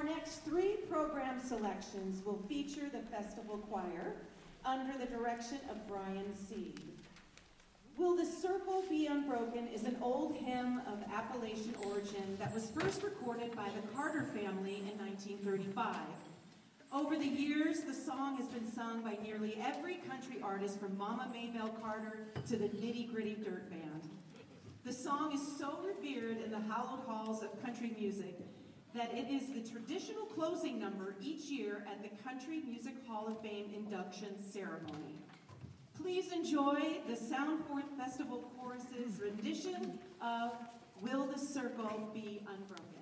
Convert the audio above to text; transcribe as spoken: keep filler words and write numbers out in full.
Our next three program selections will feature the Festival Choir under the direction of Brian Seed. Will the Circle Be Unbroken is an old hymn of Appalachian origin that was first recorded by the Carter family in nineteen thirty-five. Over the years, the song has been sung by nearly every country artist from Mama Maybelle Carter to the Nitty Gritty Dirt Band. The song is so revered in the hallowed halls of country music that it is the traditional closing number each year at the Country Music Hall of Fame induction ceremony. Please enjoy the Soundforth Festival Chorus's rendition of Will the Circle Be Unbroken?